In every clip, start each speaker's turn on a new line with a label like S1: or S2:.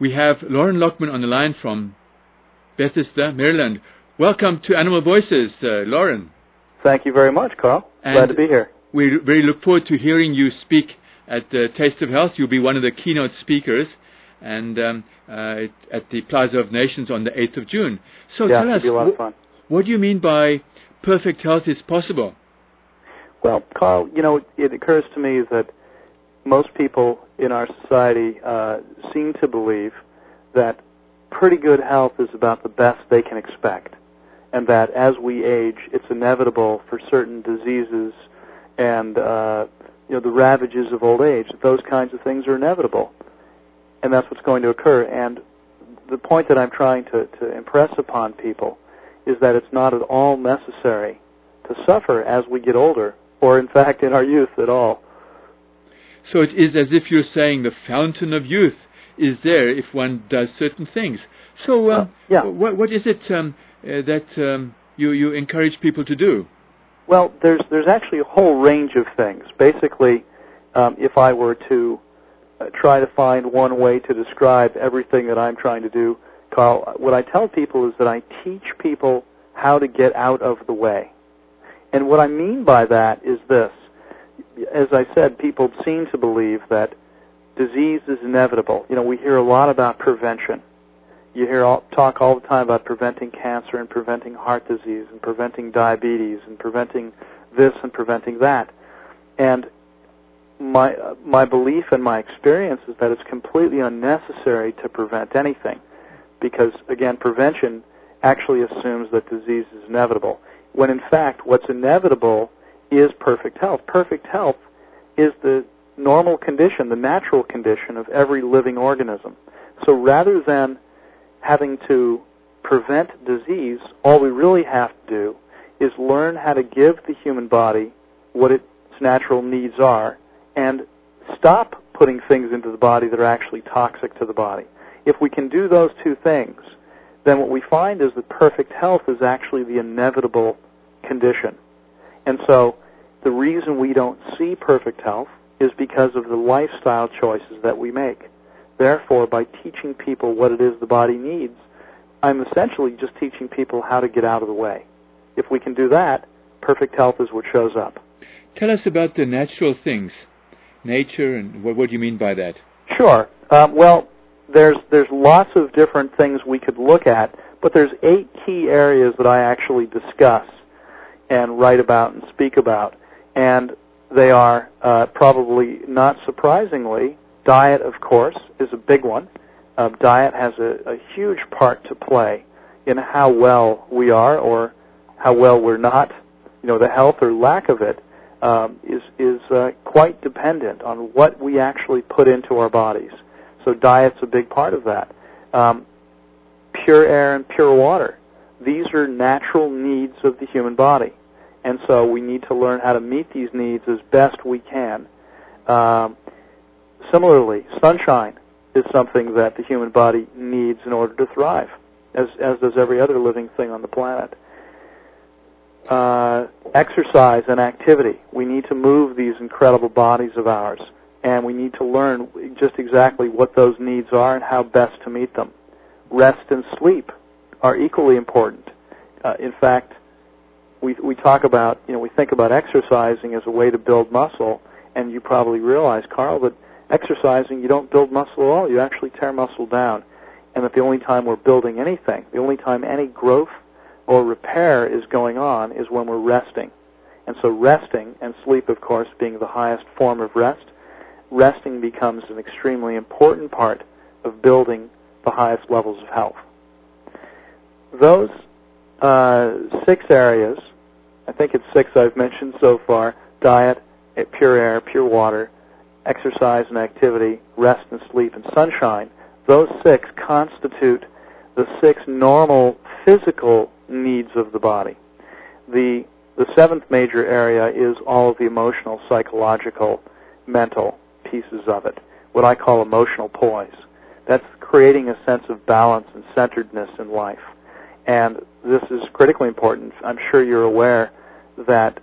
S1: We have Lauren Lockman on the line from Bethesda, Maryland. Welcome to Animal Voices, Lauren.
S2: Thank you very much, Carl. Glad to be here.
S1: We very look forward to hearing you speak at Taste of Health. You'll be one of the keynote speakers and at the Plaza of Nations on the 8th of June. So tell us,
S2: it'll be a lot of fun.
S1: What do you mean by perfect health is possible?
S2: Well, Carl, it occurs to me that most people in our society seem to believe that pretty good health is about the best they can expect, and that as we age, it's inevitable for certain diseases and the ravages of old age. Those kinds of things are inevitable, and that's what's going to occur. And the point that I'm trying to impress upon people is that it's not at all necessary to suffer as we get older, or in fact in our youth at all.
S1: So it is as if you're saying the fountain of youth is there if one does certain things. So what is it that you encourage people to do?
S2: Well, there's actually a whole range of things. Basically, if I were to try to find one way to describe everything that I'm trying to do, Carl, what I tell people is that I teach people how to get out of the way. And what I mean by that is this. As I said, people seem to believe that disease is inevitable. We hear a lot about prevention. You hear talk all the time about preventing cancer and preventing heart disease and preventing diabetes and preventing this and preventing that. And my belief and my experience is that it's completely unnecessary to prevent anything because, again, prevention actually assumes that disease is inevitable, when in fact what's inevitable is perfect health. Perfect health is the normal condition, the natural condition of every living organism. So rather than having to prevent disease, all we really have to do is learn how to give the human body what its natural needs are and stop putting things into the body that are actually toxic to the body. If we can do those two things, then what we find is that perfect health is actually the inevitable condition. And so the reason we don't see perfect health is because of the lifestyle choices that we make. Therefore, by teaching people what it is the body needs, I'm essentially just teaching people how to get out of the way. If we can do that, perfect health is what shows up.
S1: Tell us about the natural things, nature, and what do you mean by that?
S2: Sure. Well, there's lots of different things we could look at, but there's 8 key areas that I actually discuss and write about and speak about. And they are, probably not surprisingly, diet, of course, is a big one. Diet has a huge part to play in how well we are or how well we're not. The health or lack of it is quite dependent on what we actually put into our bodies. So diet's a big part of that. Pure air and pure water. These are natural needs of the human body. And so we need to learn how to meet these needs as best we can. Similarly, sunshine is something that the human body needs in order to thrive, as does every other living thing on the planet. Exercise and activity. We need to move these incredible bodies of ours, and we need to learn just exactly what those needs are and how best to meet them. Rest and sleep are equally important. In fact, we talk about, we think about exercising as a way to build muscle, and you probably realize, Carl, that exercising, you don't build muscle at all. You actually tear muscle down, and that the only time we're building anything, the only time any growth or repair is going on is when we're resting. And so resting, and sleep, of course, being the highest form of rest, resting becomes an extremely important part of building the highest levels of health. Those 6 areas, I think it's 6 I've mentioned so far: diet, pure air, pure water, exercise and activity, rest and sleep, and sunshine. Those 6 constitute the 6 normal physical needs of the body. The 7th major area is all of the emotional, psychological, mental pieces of it, what I call emotional poise. That's creating a sense of balance and centeredness in life. And this is critically important. I'm sure you're aware that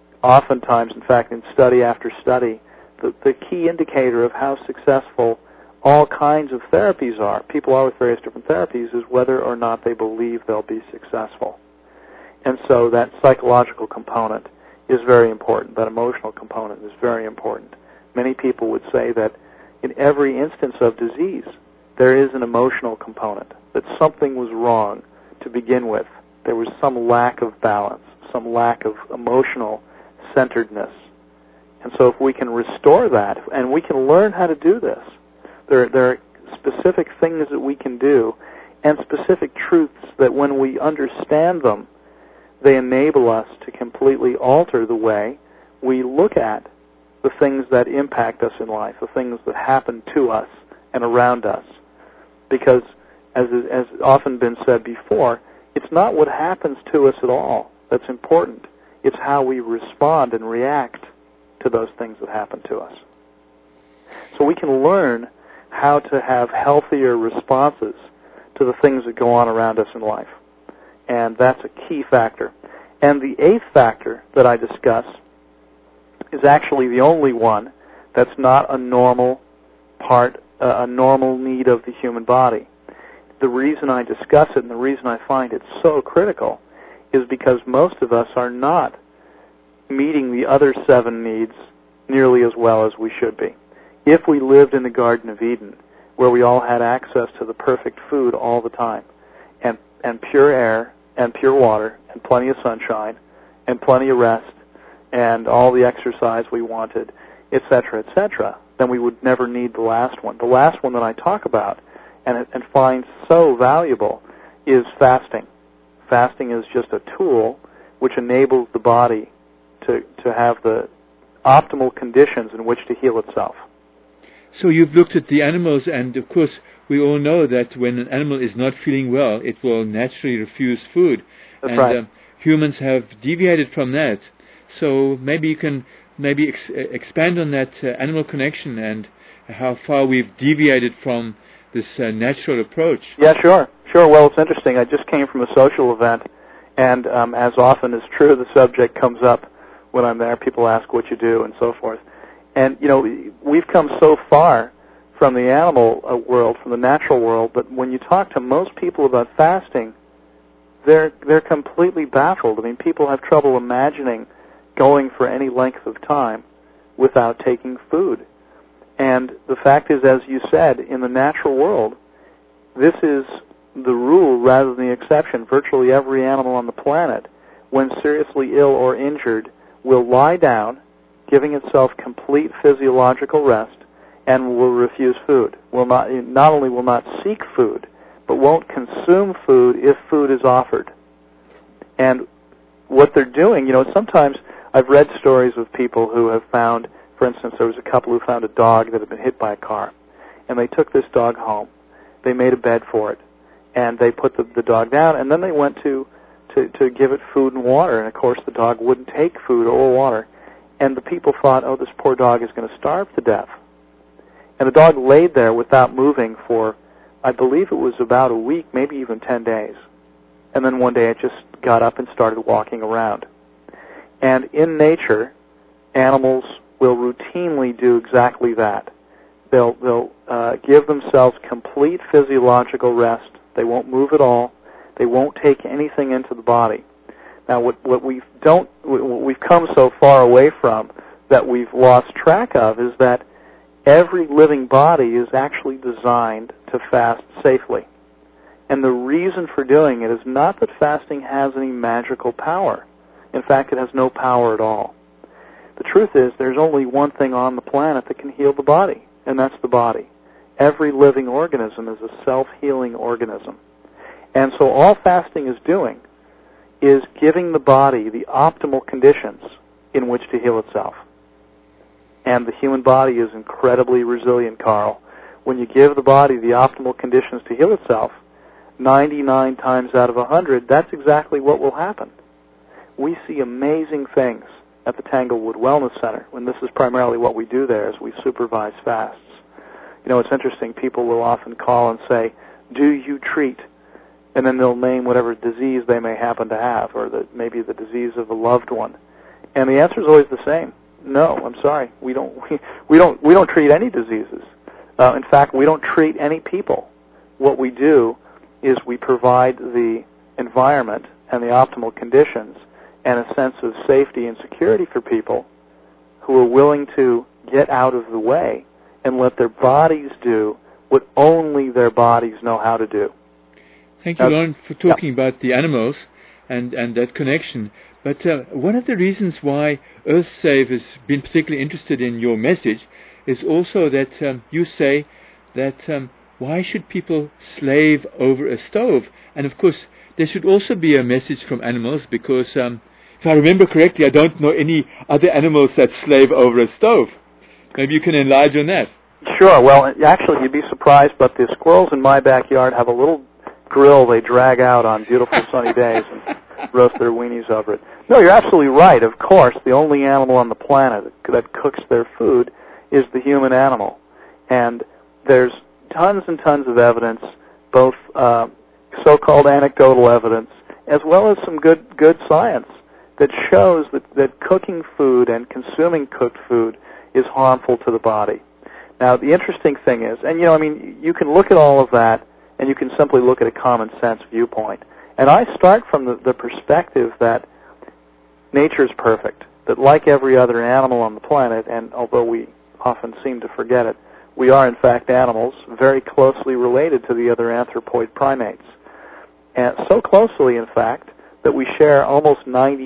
S2: oftentimes, in fact, in study after study, the key indicator of how successful all kinds of therapies are, people are with various different therapies, is whether or not they believe they'll be successful. And so that psychological component is very important. That emotional component is very important. Many people would say that in every instance of disease, there is an emotional component, that something was wrong to begin with. There was some lack of balance, some lack of emotional centeredness. And so if we can restore that, and we can learn how to do this, there are specific things that we can do and specific truths that when we understand them, they enable us to completely alter the way we look at the things that impact us in life, the things that happen to us and around us. Because, as often been said before, it's not what happens to us at all that's important. It's how we respond and react to those things that happen to us. So we can learn how to have healthier responses to the things that go on around us in life. And that's a key factor. And the eighth factor that I discuss is actually the only one that's not a normal part, a normal need of the human body. The reason I discuss it and the reason I find it so critical is because most of us are not meeting the other 7 needs nearly as well as we should be. If we lived in the Garden of Eden, where we all had access to the perfect food all the time, and pure air, and pure water, and plenty of sunshine, and plenty of rest, and all the exercise we wanted, etc., then we would never need the last one. The last one that I talk about and find so valuable is fasting. Fasting is just a tool which enables the body to have the optimal conditions in which to heal itself.
S1: So you've looked at the animals, and of course we all know that when an animal is not feeling well, it will naturally refuse food.
S2: That's right.
S1: Humans have deviated from that. So maybe you can expand on that animal connection and how far we've deviated from this natural approach.
S2: Yeah, sure. Well, it's interesting. I just came from a social event, and as often is true, the subject comes up when I'm there. People ask what you do and so forth. And, we've come so far from the animal world, from the natural world, but when you talk to most people about fasting, they're completely baffled. I mean, people have trouble imagining going for any length of time without taking food. And the fact is, as you said, in the natural world, this is the rule rather than the exception. Virtually every animal on the planet, when seriously ill or injured, will lie down, giving itself complete physiological rest, and will refuse food. Not only will not seek food, but won't consume food if food is offered. And what they're doing, sometimes I've read stories of people who have found, for instance, there was a couple who found a dog that had been hit by a car, and they took this dog home. They made a bed for it, and they put the dog down, and then they went to give it food and water, and of course the dog wouldn't take food or water. And the people thought, oh, this poor dog is going to starve to death. And the dog laid there without moving for, I believe it was about a week, maybe even 10 days. And then one day it just got up and started walking around. And in nature, animals will routinely do exactly that. They'll give themselves complete physiological rest. They won't move at all. They won't take anything into the body. Now, what we've come so far away from that we've lost track of is that every living body is actually designed to fast safely. And the reason for doing it is not that fasting has any magical power. In fact, it has no power at all. The truth is there's only one thing on the planet that can heal the body, and that's the body. Every living organism is a self-healing organism. And so all fasting is doing is giving the body the optimal conditions in which to heal itself. And the human body is incredibly resilient, Carl. When you give the body the optimal conditions to heal itself, 99 times out of 100, that's exactly what will happen. We see amazing things at the Tanglewood Wellness Center, and this is primarily what we do there, is we supervise fasts. It's interesting, people will often call and say, do you treat? And then they'll name whatever disease they may happen to have, or maybe the disease of a loved one. And the answer is always the same. No, I'm sorry. We don't treat any diseases. In fact, we don't treat any people. What we do is we provide the environment and the optimal conditions and a sense of safety and security for people who are willing to get out of the way and let their bodies do what only their bodies know how to do.
S1: Thank you, Lauren, for talking about the animals and that connection. But one of the reasons why EarthSave has been particularly interested in your message is also that you say that why should people slave over a stove? And of course, there should also be a message from animals because, if I remember correctly, I don't know any other animals that slave over a stove. Maybe you can enlarge on that.
S2: Sure. Well, actually, you'd be surprised, but the squirrels in my backyard have a little grill they drag out on beautiful sunny days and roast their weenies over it. No, you're absolutely right. Of course, the only animal on the planet that cooks their food is the human animal. And there's tons and tons of evidence, both so-called anecdotal evidence, as well as some good science that shows that cooking food and consuming cooked food is harmful to the body. Now, the interesting thing is, and you can look at all of that, and you can simply look at a common sense viewpoint. And I start from the perspective that nature is perfect, that like every other animal on the planet, and although we often seem to forget it, we are in fact animals very closely related to the other anthropoid primates. And so closely, in fact, that we share almost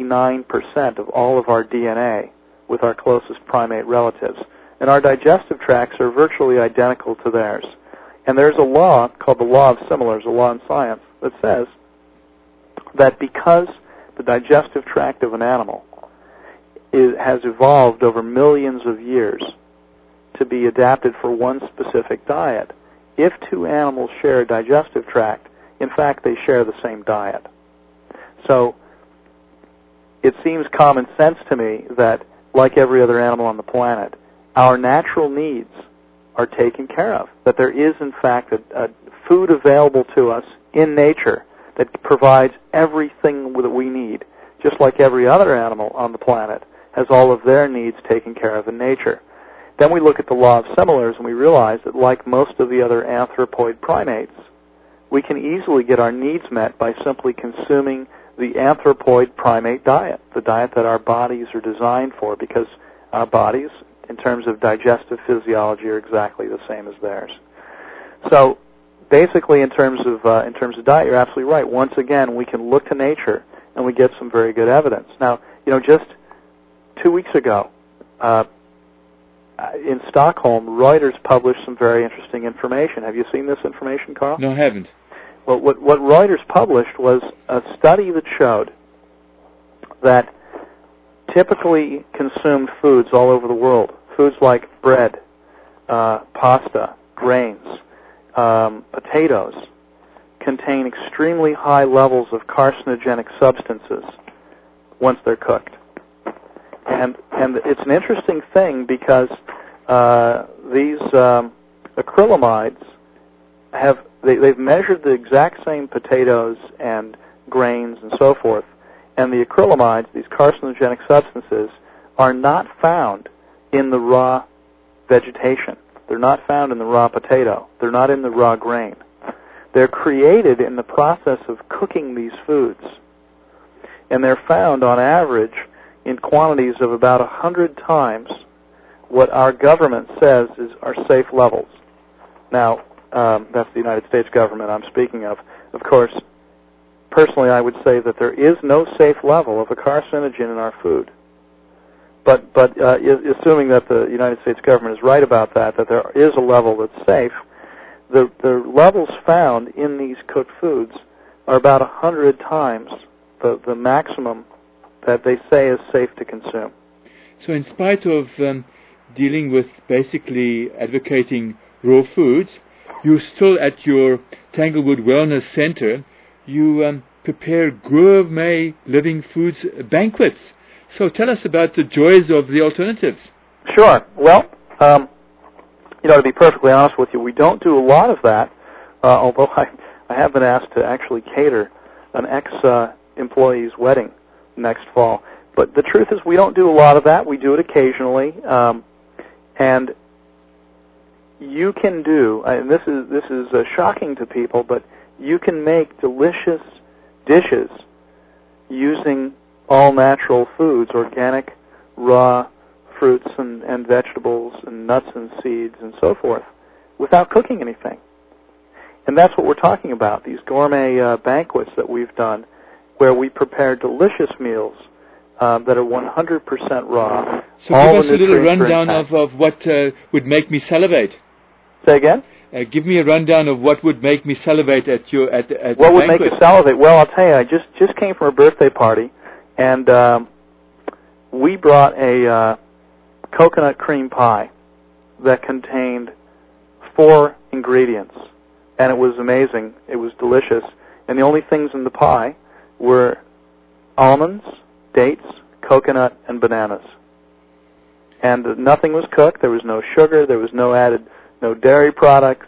S2: 99% of all of our DNA with our closest primate relatives. And our digestive tracts are virtually identical to theirs. And there's a law called the law of similars, a law in science, that says that because the digestive tract of an animal has evolved over millions of years to be adapted for one specific diet, if two animals share a digestive tract, in fact, they share the same diet. So it seems common sense to me that, like every other animal on the planet, our natural needs are taken care of, that there is, in fact, a food available to us in nature that provides everything that we need, just like every other animal on the planet has all of their needs taken care of in nature. Then we look at the law of similars and we realize that, like most of the other anthropoid primates, we can easily get our needs met by simply consuming the anthropoid primate diet, the diet that our bodies are designed for, because our bodies, in terms of digestive physiology, are exactly the same as theirs. So, basically, in terms of diet, you're absolutely right. Once again, we can look to nature and we get some very good evidence. Now, just 2 weeks ago, in Stockholm, Reuters published some very interesting information. Have you seen this information, Carl?
S1: No, I haven't.
S2: Well, what Reuters published was a study that showed that typically consumed foods all over the world, foods like bread, pasta, grains, potatoes, contain extremely high levels of carcinogenic substances once they're cooked. And it's an interesting thing because these acrylamides they've measured the exact same potatoes and grains and so forth, and the acrylamides, these carcinogenic substances, are not found in the raw vegetation. They're not found in the raw potato. They're not in the raw grain. They're created in the process of cooking these foods, and they're found on average in quantities of about 100 times what our government says are safe levels. Now, that's the United States government I'm speaking of. Of course, personally, I would say that there is no safe level of a carcinogen in our food. But assuming that the United States government is right about that there is a level that's safe, the levels found in these cooked foods are about 100 times the maximum that they say is safe to consume.
S1: So in spite of dealing with basically advocating raw foods, you still at your Tanglewood Wellness Center, you prepare gourmet living foods banquets. So tell us about the joys of the alternatives.
S2: Sure. Well, to be perfectly honest with you, we don't do a lot of that, although I have been asked to actually cater an ex-employee's wedding next fall. But the truth is we don't do a lot of that. We do it occasionally. And you can do, and this is shocking to people, but you can make delicious dishes using all-natural foods, organic, raw fruits and vegetables and nuts and seeds and so forth, without cooking anything. And that's what we're talking about, these gourmet banquets that we've done, where we prepare delicious meals that are 100% raw.
S1: So give us a little rundown of what would make me salivate.
S2: Say again?
S1: Give me a rundown of what would make me salivate at the
S2: What would
S1: banquet.
S2: make you salivate? Well, I'll tell you, I just came from a birthday party, and we brought a coconut cream pie that contained 4 ingredients, and it was amazing. It was delicious, and the only things in the pie were almonds, dates, coconut, and bananas. And nothing was cooked. There was no sugar. There was no dairy products,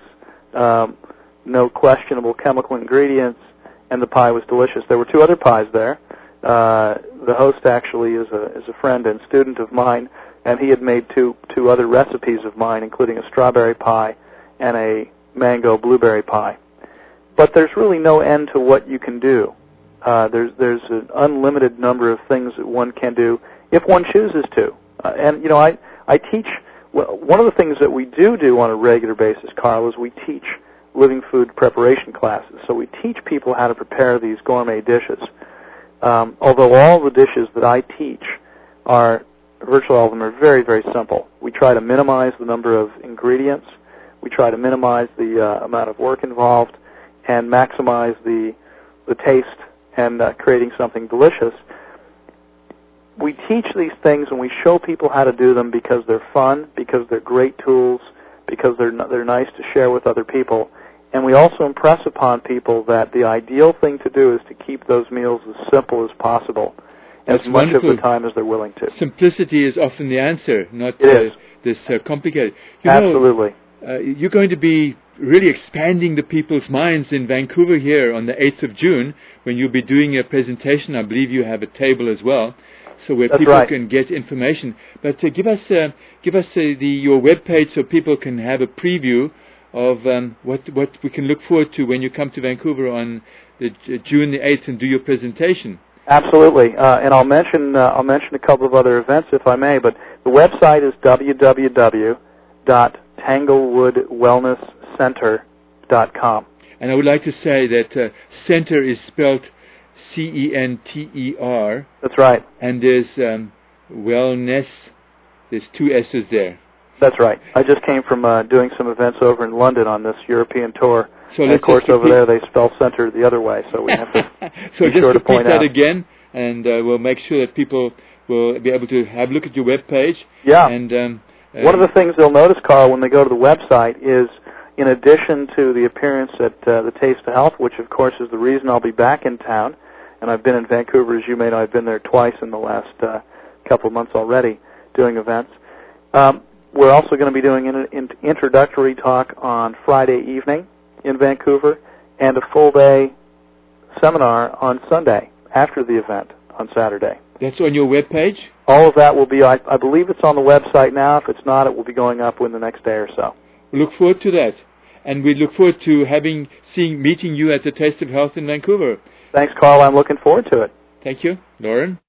S2: no questionable chemical ingredients, and the pie was delicious. There were 2 other pies there. The host actually is a friend and student of mine, and he had made two other recipes of mine, including a strawberry pie and a mango blueberry pie. But there's really no end to what you can do. There's an unlimited number of things that one can do if one chooses to. And you know, I teach. Well, one of the things that we do on a regular basis, Carl, is we teach living food preparation classes. So we teach people how to prepare these gourmet dishes. Although all the dishes that I teach virtually all of them are very, very simple. We try to minimize the number of ingredients. We try to minimize the amount of work involved and maximize the taste and creating something delicious. We teach these things and we show people how to do them because they're fun, because they're great tools, because they're nice to share with other people. And we also impress upon people that the ideal thing to do is to keep those meals as simple as possible, as much of the time as they're willing to.
S1: Simplicity is often the answer, not this complicated.
S2: Absolutely.
S1: You're going to be really expanding the people's minds in Vancouver here on the 8th of June when you'll be doing a presentation. I believe you have a table as well, so where
S2: That's
S1: people
S2: right.
S1: can get information. But give us your web page so people can have a preview of what we can look forward to when you come to Vancouver on June the 8th and do your presentation.
S2: Absolutely, and I'll mention a couple of other events if I may. But the website is www.tanglewoodwellnesscenter.com.
S1: And I would like to say that center is spelled C-E-N-T-E-R.
S2: That's right.
S1: And there's wellness. There's 2 S's there.
S2: That's right. I just came from doing some events over in London on this European tour.
S1: So
S2: and of course, over there they spell center the other way, so we have to
S1: so
S2: be sure to point out.
S1: So just repeat that again, and we'll make sure that people will be able to have a look at your web page.
S2: Yeah.
S1: And
S2: one of the things they'll notice, Carl, when they go to the website is, in addition to the appearance at the Taste of Health, which of course is the reason I'll be back in town, and I've been in Vancouver, as you may know, I've been there twice in the last couple of months already doing events. We're also going to be doing an introductory talk on Friday evening in Vancouver and a full-day seminar on Sunday after the event on Saturday.
S1: That's on your web page?
S2: All of that will be, I believe it's on the website now. If it's not, it will be going up within the next day or so.
S1: We look forward to that. And we look forward to meeting you at the Taste of Health in Vancouver.
S2: Thanks, Carl. I'm looking forward to it.
S1: Thank you. Lauren?